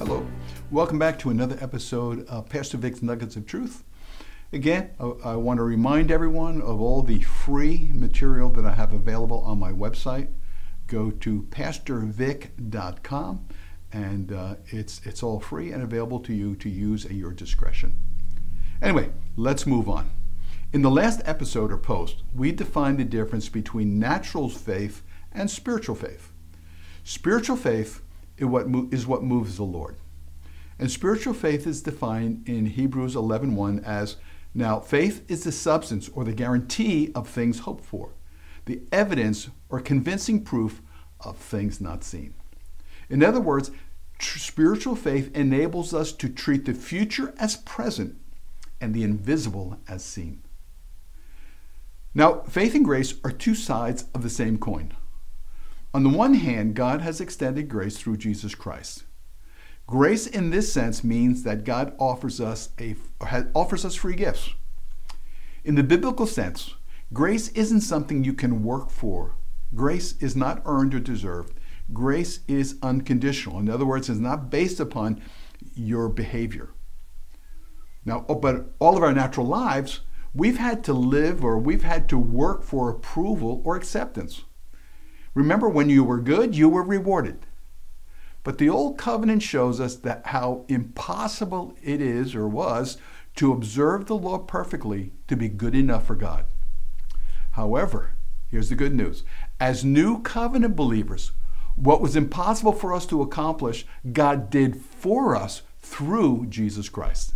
Hello. Welcome back to another episode of Pastor Vic's Nuggets of Truth. Again, I want to remind everyone of all the free material that I have available on my website. Go to pastorvic.com and it's all free and available to you to use at your discretion. Anyway, let's move on. In the last episode or post, we defined the difference between natural faith and spiritual faith. Spiritual faith is what moves the Lord. And spiritual faith is defined in Hebrews 11:1 as, now faith is the substance or the guarantee of things hoped for, the evidence or convincing proof of things not seen. In other words, spiritual faith enables us to treat the future as present and the invisible as seen. Now, faith and grace are two sides of the same coin. On the one hand, God has extended grace through Jesus Christ. Grace in this sense means that God offers us free gifts. In the biblical sense, grace isn't something you can work for. Grace is not earned or deserved. Grace is unconditional. In other words, it's not based upon your behavior. Now, but all of our natural lives, we've had to live or we've had to work for approval or acceptance. Remember, when you were good, you were rewarded. But the Old Covenant shows us that how impossible it is or was to observe the law perfectly to be good enough for God. However, here's the good news. As New Covenant believers, what was impossible for us to accomplish, God did for us through Jesus Christ.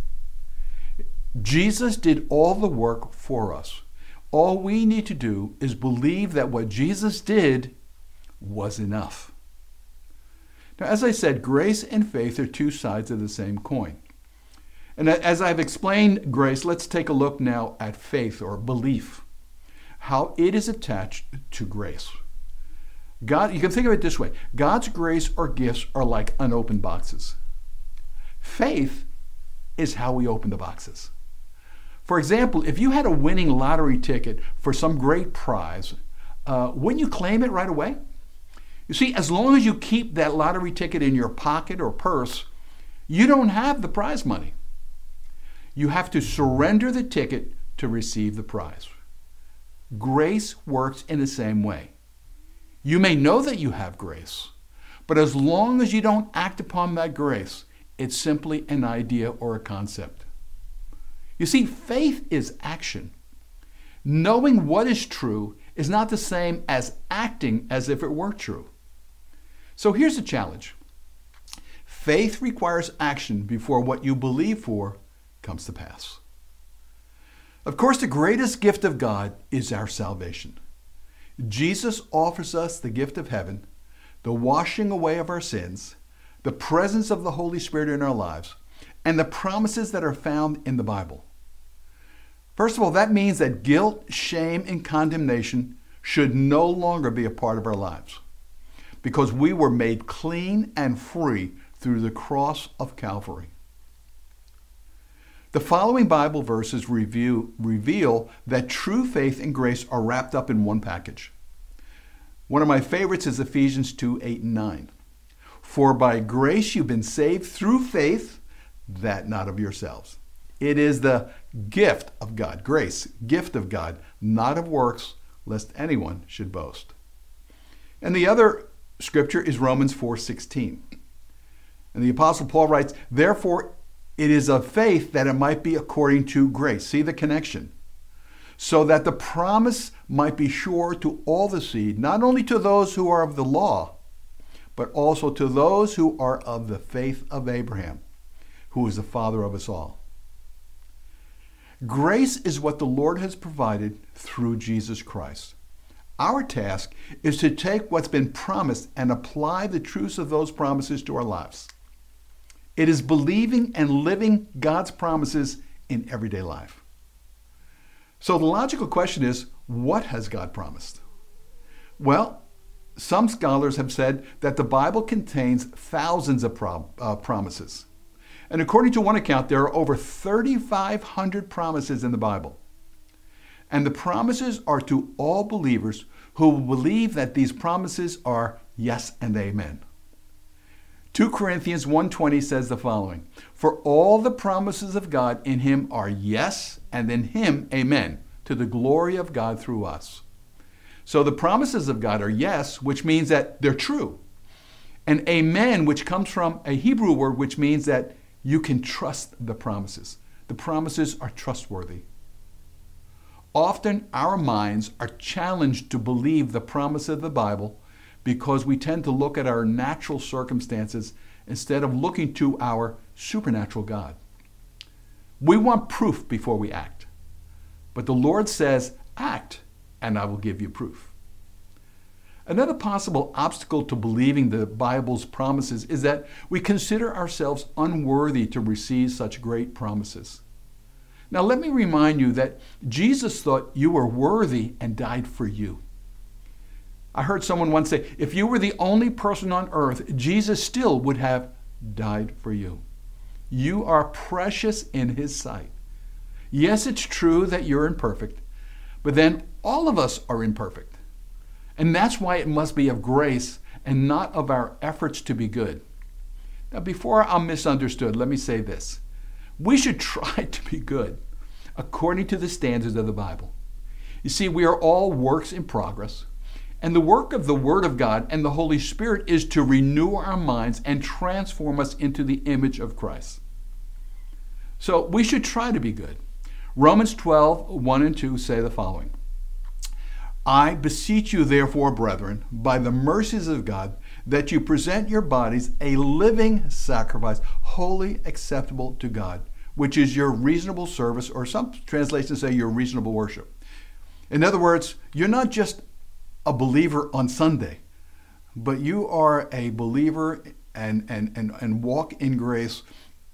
Jesus did all the work for us. All we need to do is believe that what Jesus did was enough. Now, as I said, grace and faith are two sides of the same coin. And as I've explained grace, let's take a look now at faith or belief, how it is attached to grace. God, you can think of it this way. God's grace or gifts are like unopened boxes. Faith is how we open the boxes. For example, if you had a winning lottery ticket for some great prize, wouldn't you claim it right away? You see, as long as you keep that lottery ticket in your pocket or purse, you don't have the prize money. You have to surrender the ticket to receive the prize. Grace works in the same way. You may know that you have grace, but as long as you don't act upon that grace, it's simply an idea or a concept. You see, faith is action. Knowing what is true is not the same as acting as if it were true. So here's the challenge. Faith requires action before what you believe for comes to pass. Of course, the greatest gift of God is our salvation. Jesus offers us the gift of heaven, the washing away of our sins, the presence of the Holy Spirit in our lives, and the promises that are found in the Bible. First of all, that means that guilt, shame, and condemnation should no longer be a part of our lives because we were made clean and free through the cross of Calvary. The following Bible verses reveal that true faith and grace are wrapped up in one package. One of my favorites is Ephesians 2:8-9. For by grace you've been saved through faith, that not of yourselves. It is the gift of God, grace, gift of God, not of works, lest anyone should boast. And the other scripture is Romans 4:16. And the Apostle Paul writes, therefore it is of faith that it might be according to grace. See the connection? So that the promise might be sure to all the seed, not only to those who are of the law, but also to those who are of the faith of Abraham, who is the father of us all. Grace is what the Lord has provided through Jesus Christ. Our task is to take what's been promised and apply the truths of those promises to our lives. It is believing and living God's promises in everyday life. So the logical question is, what has God promised? Well, some scholars have said that the Bible contains thousands of promises. And according to one account, there are over 3,500 promises in the Bible. And the promises are to all believers who believe that these promises are yes and amen. 2 Corinthians 1:20 says the following, "For all the promises of God in him are yes, and in him amen, to the glory of God through us." So the promises of God are yes, which means that they're true. And amen, which comes from a Hebrew word, which means that you can trust the promises. The promises are trustworthy. Often our minds are challenged to believe the promise of the Bible because we tend to look at our natural circumstances instead of looking to our supernatural God. We want proof before we act. But the Lord says, act, and I will give you proof. Another possible obstacle to believing the Bible's promises is that we consider ourselves unworthy to receive such great promises. Now, let me remind you that Jesus thought you were worthy and died for you. I heard someone once say, if you were the only person on earth, Jesus still would have died for you. You are precious in his sight. Yes, it's true that you're imperfect, but then all of us are imperfect. And that's why it must be of grace and not of our efforts to be good. Now, before I'm misunderstood, let me say this. We should try to be good according to the standards of the Bible. You see, we are all works in progress, and the work of the Word of God and the Holy Spirit is to renew our minds and transform us into the image of Christ. So we should try to be good. Romans 12:1 and 2 say the following, "I beseech you therefore, brethren, by the mercies of God, that you present your bodies a living sacrifice, wholly acceptable to God, which is your reasonable service," or some translations say your reasonable worship. In other words, you're not just a believer on Sunday, but you are a believer and walk in grace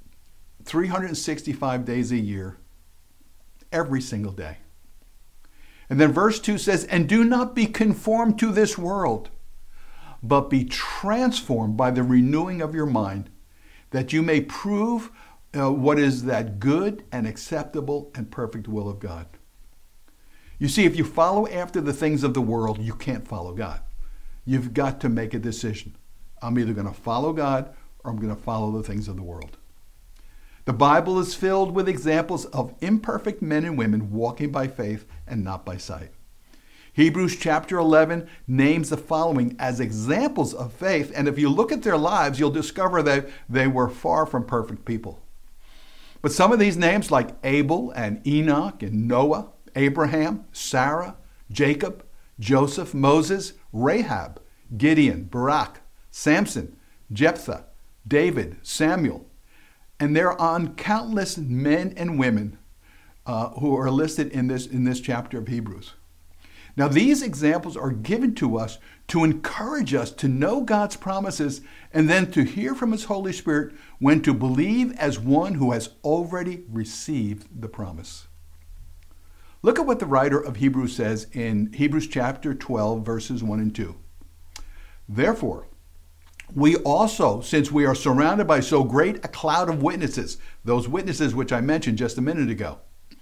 365 days a year, every single day. And then verse 2 says, "And do not be conformed to this world, but be transformed by the renewing of your mind, that you may prove what is that good and acceptable and perfect will of God." You see, if you follow after the things of the world, you can't follow God. You've got to make a decision. I'm either going to follow God or I'm going to follow the things of the world. The Bible is filled with examples of imperfect men and women walking by faith and not by sight. Hebrews chapter 11 names the following as examples of faith, and if you look at their lives, you'll discover that they were far from perfect people. But some of these names, like Abel and Enoch and Noah, Abraham, Sarah, Jacob, Joseph, Moses, Rahab, Gideon, Barak, Samson, Jephthah, David, Samuel, and there are countless men and women who are listed in this chapter of Hebrews. Now, these examples are given to us to encourage us to know God's promises and then to hear from his Holy Spirit when to believe as one who has already received the promise. Look at what the writer of Hebrews says in Hebrews chapter 12, verses 1 and 2. "Therefore, we also, since we are surrounded by so great a cloud of witnesses," those witnesses which I mentioned just a minute ago,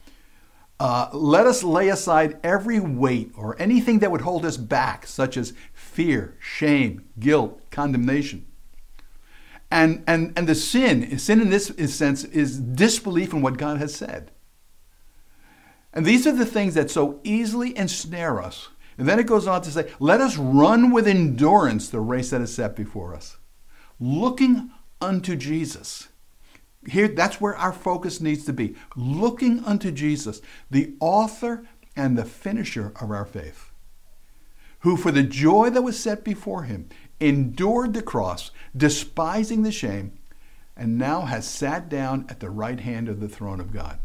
"let us lay aside every weight or anything that would hold us back, such as fear, shame, guilt, condemnation." And the sin in this sense is disbelief in what God has said. And these are the things that so easily ensnare us. And then it goes on to say, "Let us run with endurance the race that is set before us, looking unto Jesus." Here, that's where our focus needs to be. Looking unto Jesus, the author and the finisher of our faith, who for the joy that was set before him endured the cross, despising the shame, and now has sat down at the right hand of the throne of God.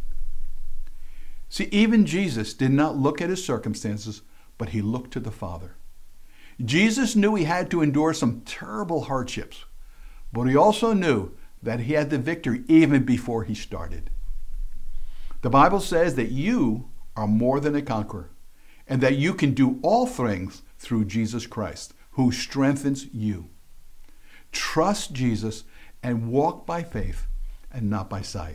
See, even Jesus did not look at his circumstances, but he looked to the Father. Jesus knew he had to endure some terrible hardships, but he also knew that he had the victory even before he started. The Bible says that you are more than a conqueror, and that you can do all things through Jesus Christ, who strengthens you. Trust Jesus and walk by faith and not by sight.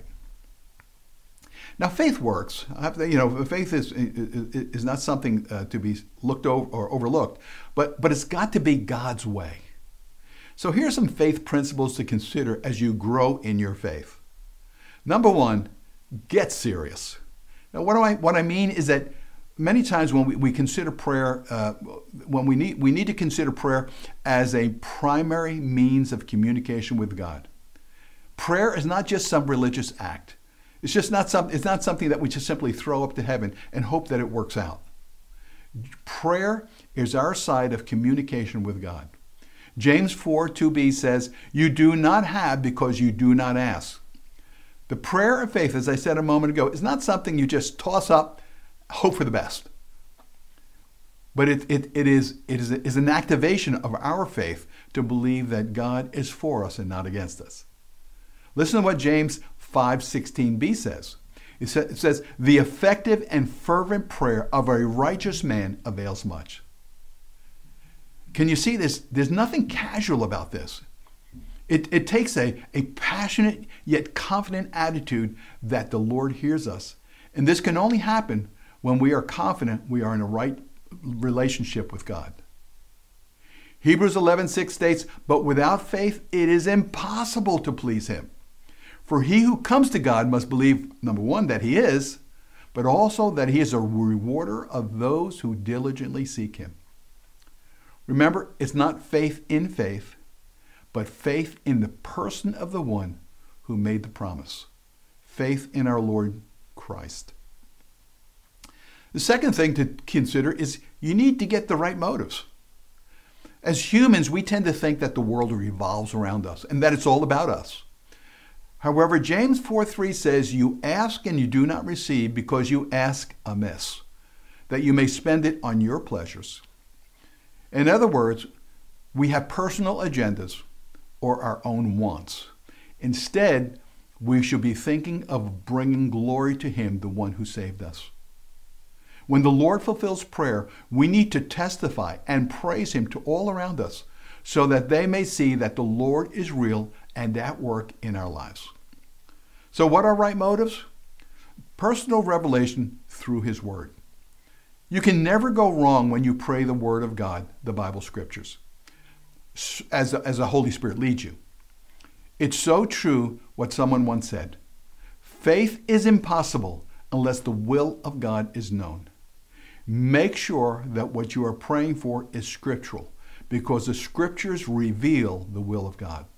Now, faith works. Faith is not something to be looked over or overlooked, but it's got to be God's way. So here are some faith principles to consider as you grow in your faith. Number one, get serious. Now, what I mean is that many times when we consider prayer, when we need to consider prayer as a primary means of communication with God. Prayer is not just some religious act. It's not something that we just simply throw up to heaven and hope that it works out. Prayer is our side of communication with God. James 4:2b says, "You do not have because you do not ask." The prayer of faith, as I said a moment ago, is not something you just toss up, hope for the best. But it is an activation of our faith to believe that God is for us and not against us. Listen to what James 5:16b says. It says, "The effective and fervent prayer of a righteous man avails much." Can you see this? There's nothing casual about this. It takes a passionate yet confident attitude that the Lord hears us. And this can only happen when we are confident we are in a right relationship with God. Hebrews 11:6 states, "But without faith it is impossible to please him. For he who comes to God must believe, number one, that he is, but also that he is a rewarder of those who diligently seek him." Remember, it's not faith in faith, but faith in the person of the one who made the promise. Faith in our Lord Christ. The second thing to consider is you need to get the right motives. As humans, we tend to think that the world revolves around us and that it's all about us. However, James 4:3 says, "You ask and you do not receive because you ask amiss, that you may spend it on your pleasures." In other words, we have personal agendas or our own wants. Instead, we should be thinking of bringing glory to him, the one who saved us. When the Lord fulfills prayer, we need to testify and praise him to all around us so that they may see that the Lord is real and at work in our lives. So what are right motives? Personal revelation through his word. You can never go wrong when you pray the word of God, the Bible scriptures, as the Holy Spirit leads you. It's so true what someone once said. Faith is impossible unless the will of God is known. Make sure that what you are praying for is scriptural, because the scriptures reveal the will of God.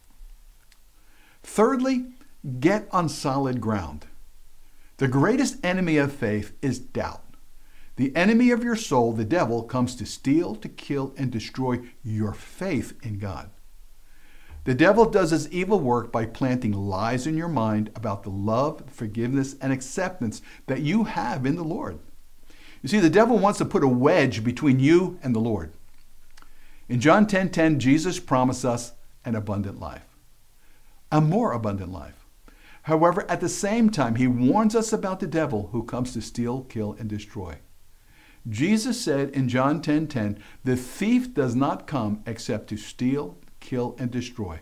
Thirdly, get on solid ground. The greatest enemy of faith is doubt. The enemy of your soul, the devil, comes to steal, to kill, and destroy your faith in God. The devil does his evil work by planting lies in your mind about the love, forgiveness, and acceptance that you have in the Lord. You see, the devil wants to put a wedge between you and the Lord. In John 10:10, Jesus promised us an abundant life, a more abundant life. However, at the same time, he warns us about the devil who comes to steal, kill, and destroy. Jesus said in John 10:10, "The thief does not come except to steal, kill, and destroy.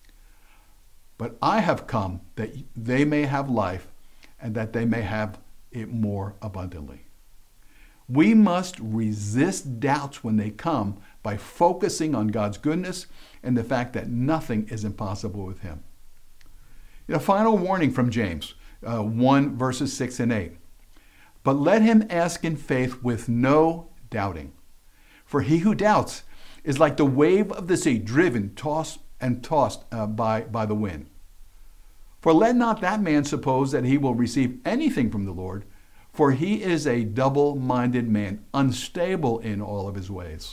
But I have come that they may have life and that they may have it more abundantly." We must resist doubts when they come by focusing on God's goodness and the fact that nothing is impossible with him. A final warning from James 1 verses 6 and 8. "But let him ask in faith with no doubting. For he who doubts is like the wave of the sea, driven, tossed by the wind. For let not that man suppose that he will receive anything from the Lord, for he is a double-minded man, unstable in all of his ways."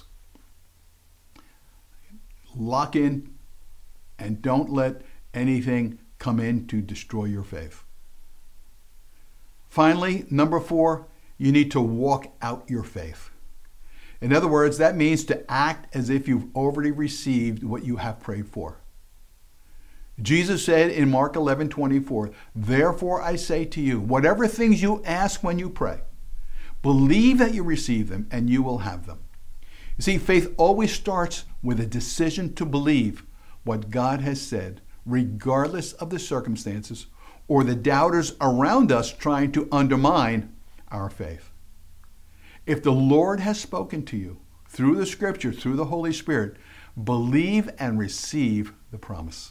Lock in and don't let anything come in to destroy your faith. Finally, number 4, you need to walk out your faith. In other words, that means to act as if you've already received what you have prayed for. Jesus said in Mark 11:24, "Therefore I say to you, whatever things you ask when you pray, believe that you receive them and you will have them." You see, faith always starts with a decision to believe what God has said, regardless of the circumstances or the doubters around us trying to undermine our faith. If the Lord has spoken to you through the scripture, through the Holy Spirit, believe and receive the promise.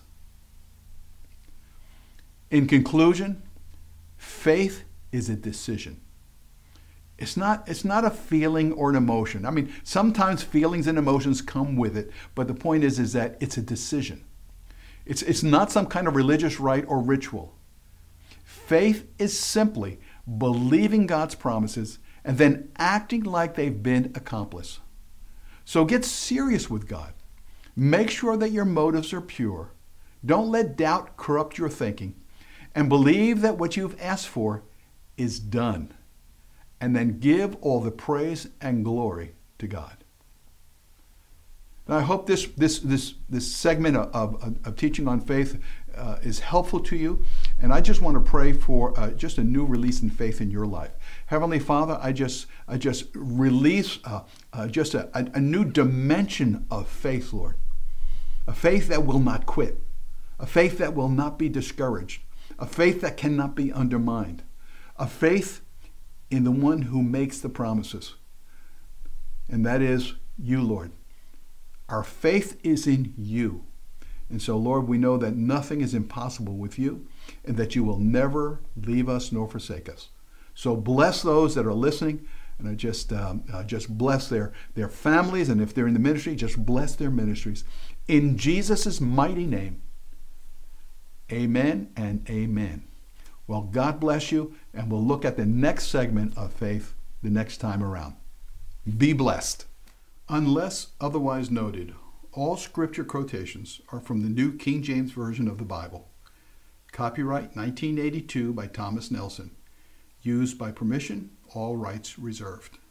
In conclusion, faith is a decision. It's not a feeling or an emotion. I mean, sometimes feelings and emotions come with it, but the point is that it's a decision. It's not some kind of religious rite or ritual. Faith is simply believing God's promises and then acting like they've been accomplished. So get serious with God. Make sure that your motives are pure. Don't let doubt corrupt your thinking. And believe that what you've asked for is done. And then give all the praise and glory to God. Now, I hope this segment of teaching on faith is helpful to you. And I just want to pray for just a new release in faith in your life. Heavenly Father, I just release just a new dimension of faith, Lord. A faith that will not quit. A faith that will not be discouraged. A faith that cannot be undermined. A faith in the one who makes the promises. And that is you, Lord. Our faith is in you. And so, Lord, we know that nothing is impossible with you and that you will never leave us nor forsake us. So bless those that are listening, and I just bless their families, and if they're in the ministry, just bless their ministries. In Jesus' mighty name, amen and amen. Well, God bless you, and we'll look at the next segment of faith the next time around. Be blessed. Unless otherwise noted, all scripture quotations are from the New King James Version of the Bible. Copyright 1982 by Thomas Nelson. Used by permission, all rights reserved.